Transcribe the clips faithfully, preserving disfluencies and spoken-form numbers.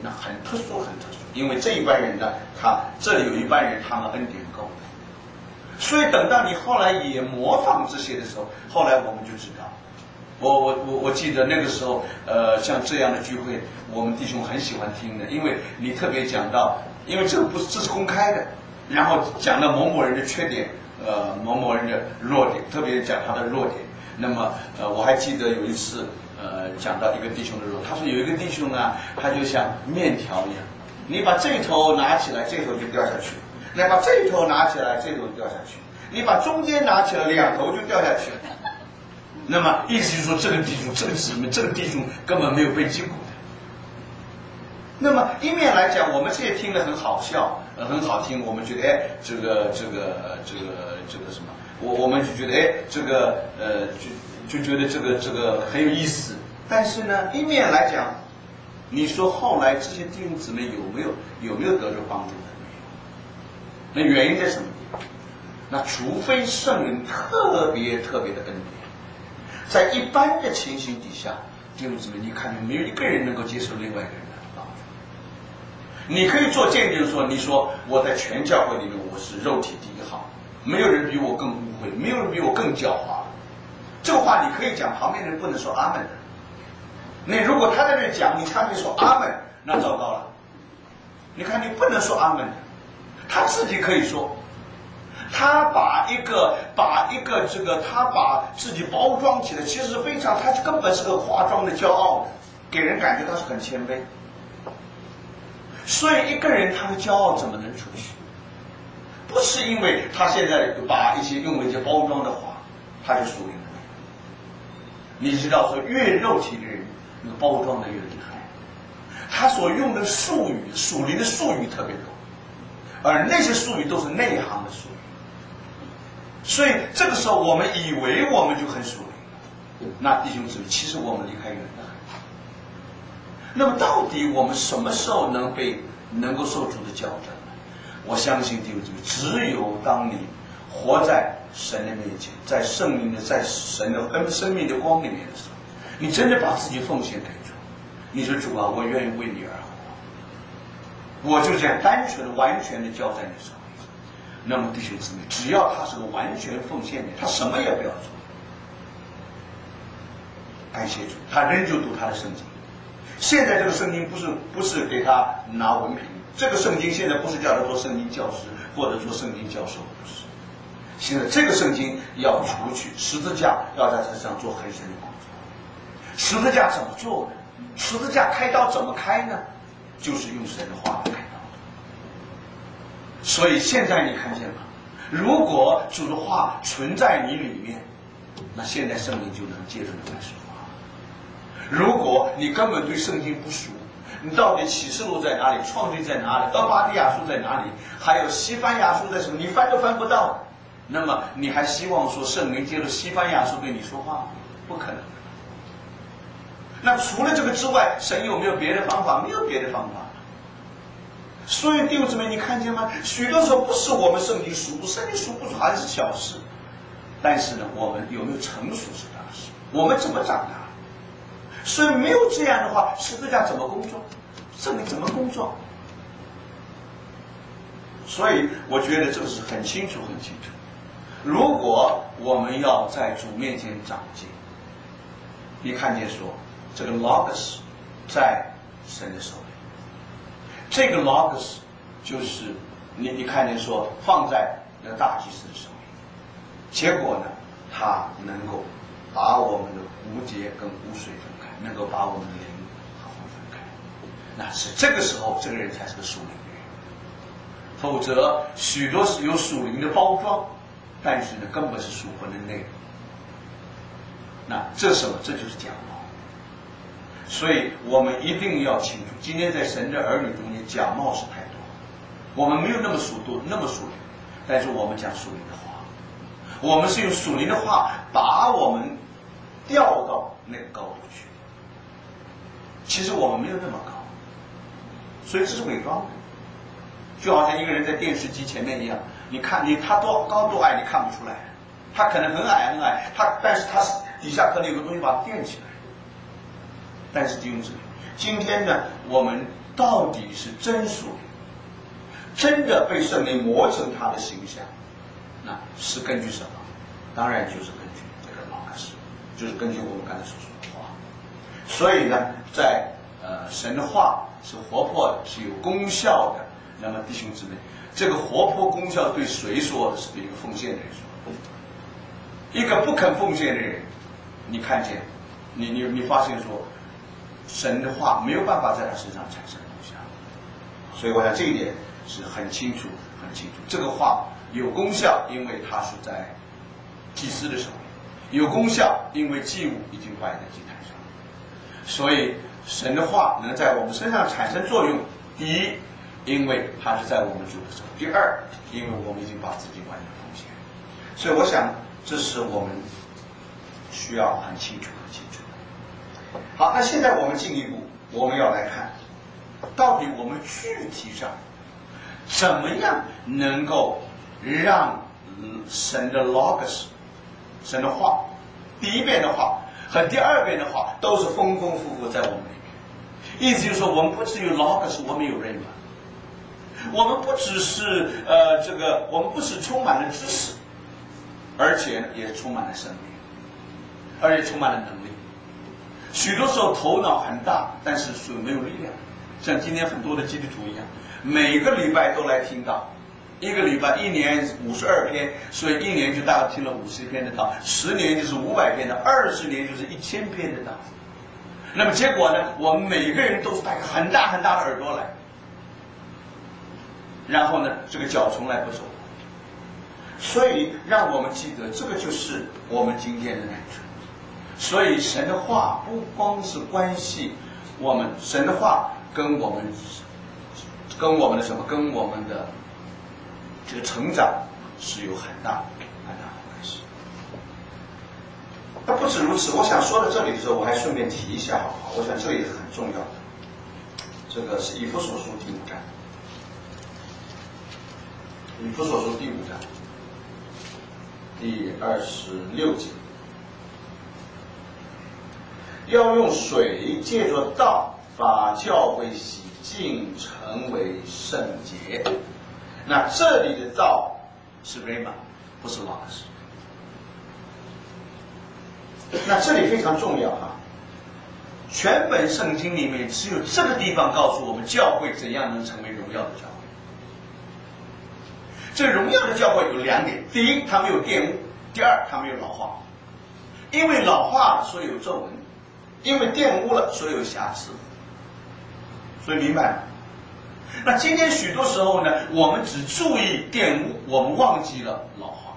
那很特殊，很特殊，因为这一班人呢，他这里有一班人，他们恩典够，所以等到你后来也模仿这些的时候，后来我们就知道，我我我我记得那个时候，呃，像这样的聚会，我们弟兄很喜欢听的，因为你特别讲到，因为这个不是这是公开的，然后讲到某某人的缺点，呃，某某人的弱点，特别讲他的弱点。那么，呃，我还记得有一次。呃，讲到一个弟兄的时候，他说有一个弟兄呢，他就像面条一样，你把这头拿起来，这头就掉下去；你把这头拿起来，这头就掉下去；你把中间拿起来，两头就掉下去。那么意思就是说，这个弟兄、这个姊妹、这个弟兄根本没有被禁锢的。那么一面来讲，我们这些听得很好笑，呃，很好听，我们觉得哎，这个、这个、这个、这个什么，我我们就觉得哎，这个呃就。就觉得这个这个很有意思，但是呢，一面来讲，你说后来这些弟兄姊妹有没有有没有得到帮助呢？没有。那原因在什么地方？那除非圣人特别特别的恩典，在一般的情形底下，弟兄姊妹，你看没有一个人能够接受另外一个人的帮助。你可以做见证说，你说我在全教会里面我是肉体第一号，没有人比我更污秽，没有人比我更狡猾。这个话你可以讲，旁边人不能说阿门的。你如果他在这讲，你差点说阿门，那糟糕了。你看你不能说阿门的，他自己可以说，他把一个把一个这个他把自己包装起来，其实非常，他根本是个化妆的骄傲的，给人感觉他是很谦卑。所以一个人他的骄傲怎么能出去？不是因为他现在把一些用了一些包装的话，他就属灵了。你知道说，越肉体的人，那个包装的越厉害。他所用的术语，属灵的术语特别多，而那些术语都是内行的术语。所以这个时候，我们以为我们就很属灵了。那弟兄姊妹，其实我们离开远了。那么，到底我们什么时候能被能够受主的矫正呢？我相信弟兄姊妹，只有当你活在神的面前，在圣灵的，在神的恩生命的光里面的时候，你真的把自己奉献给主，你说主啊，我愿意为你而活，我就这样单纯完全的交在你手里。那么弟兄姊妹，只要他是个完全奉献的，他什么也不要做，感谢主，他仍旧读他的圣经。现在这个圣经不是不是给他拿文凭，这个圣经现在不是叫他做圣经教师或者做圣经教授，不是。现在这个圣经要除去十字架，要在这上做很深的工作。十字架怎么做呢？十字架开刀怎么开呢？就是用神的话来开刀。所以现在你看见吗？如果主的话存在你里面，那现在圣灵就能接着你来说话。如果你根本对圣经不熟，你到底启示录在哪里，创世在哪里，俄巴底亚书在哪里，还有西番雅书在什么，你翻都翻不到。那么你还希望说圣灵借着西番雅书对你说话？不可能。那除了这个之外，神有没有别的方法？没有别的方法。所以弟兄姊妹，你看见吗？许多时候不是我们圣经熟不，圣经熟不熟还是小事，但是呢，我们有没有成熟是大事。我们怎么长大？所以没有这样的话，十字架怎么工作？圣灵怎么工作？所以我觉得这个是很清楚很清楚。如果我们要在主面前长进，你看见说这个 logos 在神的手里，这个 logos 就是你你看见说放在那个大祭司的手里，结果呢，他能够把我们的无节跟污水分开，能够把我们的灵和魂分开，那是这个时候这个人才是个属灵的人。否则许多是有属灵的包装，但是呢根本是属魂的内容。那这什么？这就是假冒。所以我们一定要清楚，今天在神的儿女中间，假冒是太多。我们没有那么属度，那么属灵，但是我们讲属灵的话，我们是用属灵的话把我们调到那个高度去。其实我们没有那么高，所以这是伪装的。就好像一个人在电视机前面一样，你看你他多高多矮你看不出来，他可能很矮很矮，他但是他底下可能有个东西把它垫起来。但是弟兄姊妹，今天呢，我们到底是真属灵，真的被圣灵磨成他的形象，那是根据什么？当然就是根据这个马可斯，就是根据我们刚才所说的话。所以呢，在呃神的话是活泼的，是有功效的。那么弟兄姊妹，这个活泼功效对谁说的？是对一个奉献的人说的。一个不肯奉献的人，你看见，你你你发现说，神的话没有办法在他身上产生功效。所以我想这一点是很清楚很清楚。这个话有功效，因为它是在祭司的手里；有功效，因为祭物已经摆在祭坛上。所以神的话能在我们身上产生作用，第一，因为它是在我们主的手；第二，因为我们已经把自己完全奉献。所以我想，这是我们需要很清楚很清楚的。好，那现在我们进一步，我们要来看，到底我们具体上怎么样能够让神的 logos， 神的话，第一遍的话和第二遍的话都是丰丰富富在我们里面。意思就是说，我们不只有 logos， 我们有 rhema， 我们不只是呃这个，我们不是充满了知识，而且也充满了生命，而且充满了能力。许多时候头脑很大，但是是没有力量。像今天很多的基督徒一样，每个礼拜都来听道，一个礼拜一年五十二篇，所以一年就大概听了五十篇的道，十年就是五百篇的，二十年就是一千篇的道。那么结果呢，我们每个人都是带很大很大的耳朵来，然后呢，这个脚从来不走。所以让我们记得，这个就是我们今天的难处。所以神的话不光是关系我们，神的话跟我们跟我们的什么，跟我们的这个成长是有很大很大的关系。那不止如此，我想说到这里的时候，我还顺便提一下好不好？我想这也是很重要的。这个是以弗所书第五章，以弗所书第五章第二十六节，要用水借着道把教会洗净，成为圣洁。那这里的道是 rhema， 不是 logos。那这里非常重要哈，全本圣经里面只有这个地方告诉我们教会怎样能成为荣耀的教会。这荣耀的教会有两点：第一，它没有玷污；第二，它没有老化。因为老化了，所以有皱纹；因为玷污了，所以有瑕疵。所以明白了。那今天许多时候呢，我们只注意玷污，我们忘记了老化。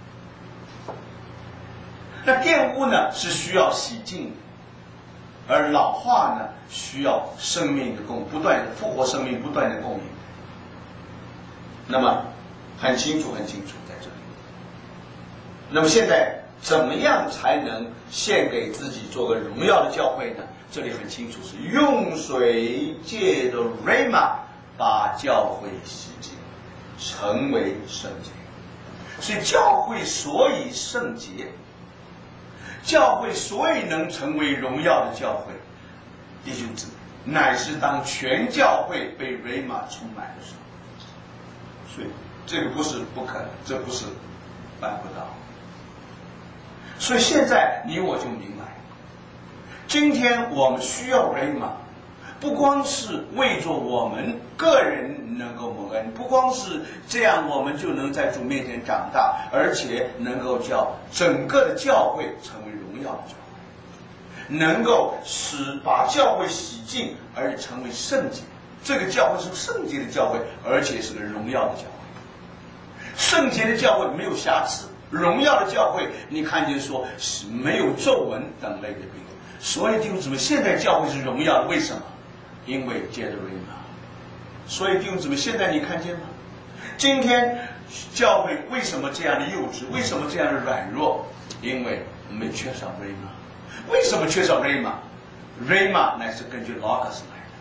那玷污呢是需要洗净的，而老化呢需要生命的供，不断的复活生命，不断的供应。那么很清楚很清楚在这里。那么现在怎么样才能献给自己做个荣耀的教会呢？这里很清楚，是用水借着 rhema 把教会洗净，成为圣洁。所以教会所以圣洁，教会所以能成为荣耀的教会，弟兄姊妹，乃是当全教会被 rhema 充满的时候。所以这个不是不可能，这不是办不到。所以现在你我就明白，今天我们需要 rhema， 不光是为着我们个人能够蒙恩，不光是这样我们就能在主面前长大，而且能够叫整个的教会成为荣耀的教会，能够使把教会洗净而成为圣洁。这个教会是圣洁的教会，而且是个荣耀的教会。圣洁的教会没有瑕疵，荣耀的教会你看见说是没有皱纹等类的病。所以弟兄姊妹，现在教会是荣耀的，为什么？因为借着 rhema。所以弟兄姊妹，现在你看见吗？今天教会为什么这样的幼稚？为什么这样的软弱？因为我们缺少 rhema。为什么缺少 rhema？ rhema 乃是根据 logos 来的，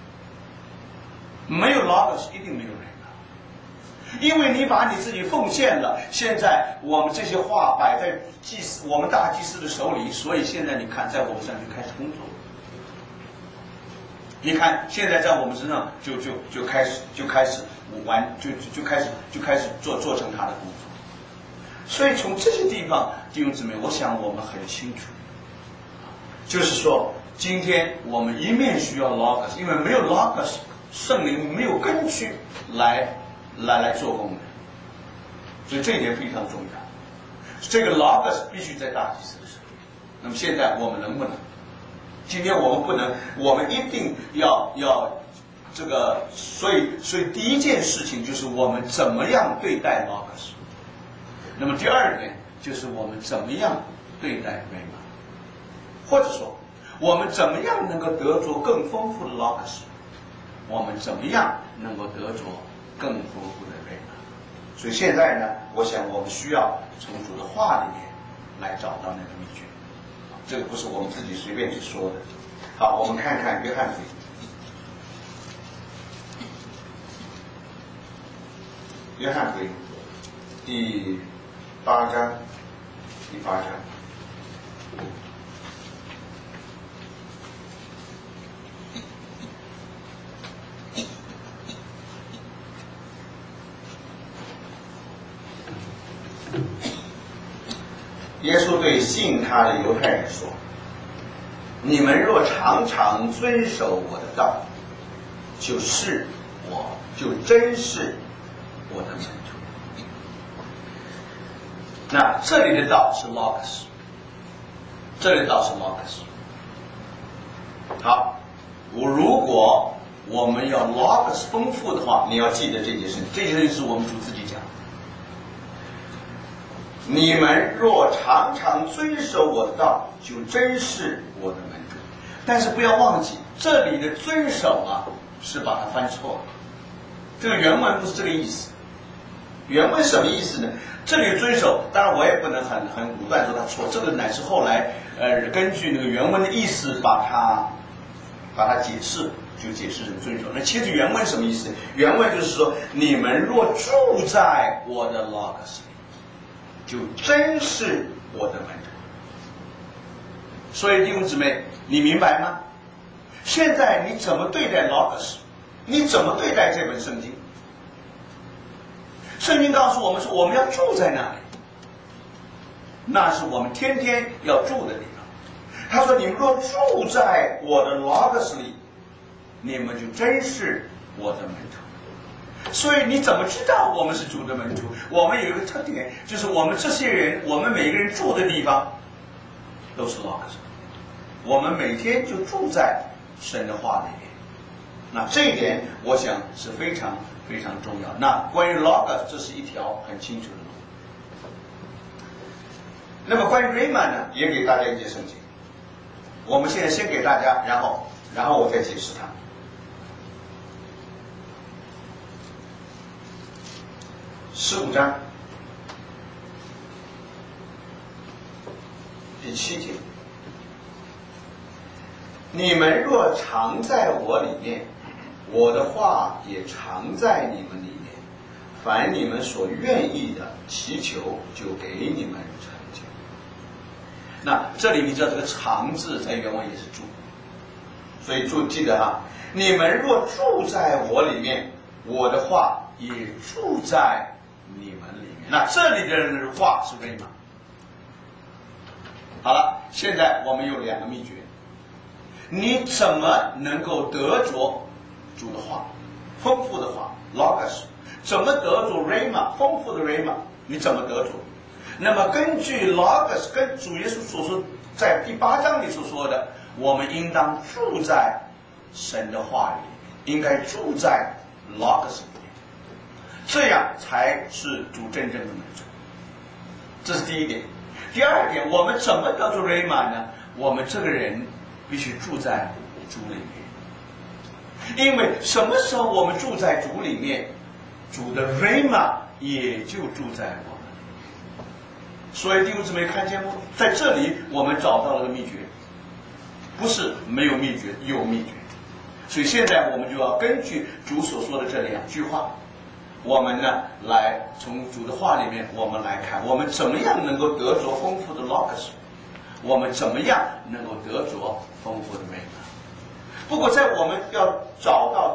没有 logos 一定没有 rhema。因为你把你自己奉献了，现在我们这些话摆在祭司我们大祭司的手里，所以现在你看在我们上就开始工作。 你看现在在我们身上就就就开始就开始玩就就就开始就开始做做成他的工作。所以从这些地方弟兄姊妹，我想我们很清楚，就是说今天我们一面需要 logos， 因为没有 logos， 圣灵没有根据来来来做工的，所以这一点非常重要。这个 logos 必须在大祭司的手里。那么现在我们能不能？今天我们不能，我们一定要要这个，所以所以第一件事情就是我们怎么样对待 logos。那么第二点就是我们怎么样对待 rhema， 或者说我们怎么样能够得着更丰富的 logos， 我们怎么样能够得着更丰富的 rhema。所以现在呢，我想我们需要从主的话里面来找到那个秘诀。这个不是我们自己随便去说的。好，我们看看约翰福音，约翰福音第八章，第八章。耶稣对信他的犹太人说：“你们若常常遵守我的道，就是我，就真是我的门徒。”那这里的道是 logos， 这里的道是 logos。好，我如果我们要 logos 丰富的话，你要记得这件事，这件事是我们主自己讲的。你们若常常遵守我的道，就真是我的门徒。但是不要忘记，这里的遵守啊，是把它翻错了。这个原文不是这个意思。原文什么意思呢？这里遵守，当然我也不能很很武断说它错，这个乃是后来呃根据那个原文的意思把它把它解释，就解释成遵守。那其实原文什么意思？原文就是说，你们若住在我的 logos 里，就真是我的门徒。所以弟兄姊妹，你明白吗？现在你怎么对待 logos？ 你怎么对待这本圣经？圣经告诉我们说，我们要住在那里，那是我们天天要住的地方。他说：“你们若住在我的 logos 里，你们就真是我的门徒。”所以你怎么知道我们是主的门徒？我们有一个特点，就是我们这些人，我们每个人住的地方都是 logos， 我们每天就住在神的话里面。那这一点，我想是非常非常重要。那关于 logos， 这是一条很清楚的路。那么关于 rhema 呢，也给大家一节圣经。我们现在先给大家，然后然后我再解释它。十五章第七节，你们若常在我里面，我的话也常在你们里面，凡你们所愿意的祈求，就给你们成就。那这里你知道这个常字在原文也是住，所以注记得哈，你们若住在我里面，我的话也住在你们里面。那这里的人的话是rhema。好了，现在我们有两个秘诀，你怎么能够得着主的话，丰富的话 logos？ 怎么得着 rhema， 丰富的 rhema？ 你怎么得着？那么根据 logos， 跟主耶稣所说在第八章里所说的，我们应当住在神的话里，应该住在 logos 里面，这样才是主真正的门徒。这是第一点。第二点，我们怎么得着 rhema 呢？我们这个人必须住在主里面，因为什么时候我们住在主里面，主的 rhema 也就住在我们里面。所以弟兄姊妹看见吗？在这里我们找到了个秘诀，不是没有秘诀，有秘诀。所以现在我们就要根据主所说的这两句话，我们呢来从主的话里面，我们来看我们怎么样能够得着丰富的 logos， 我们怎么样能够得着丰富的 rhema。 不过在我们要找到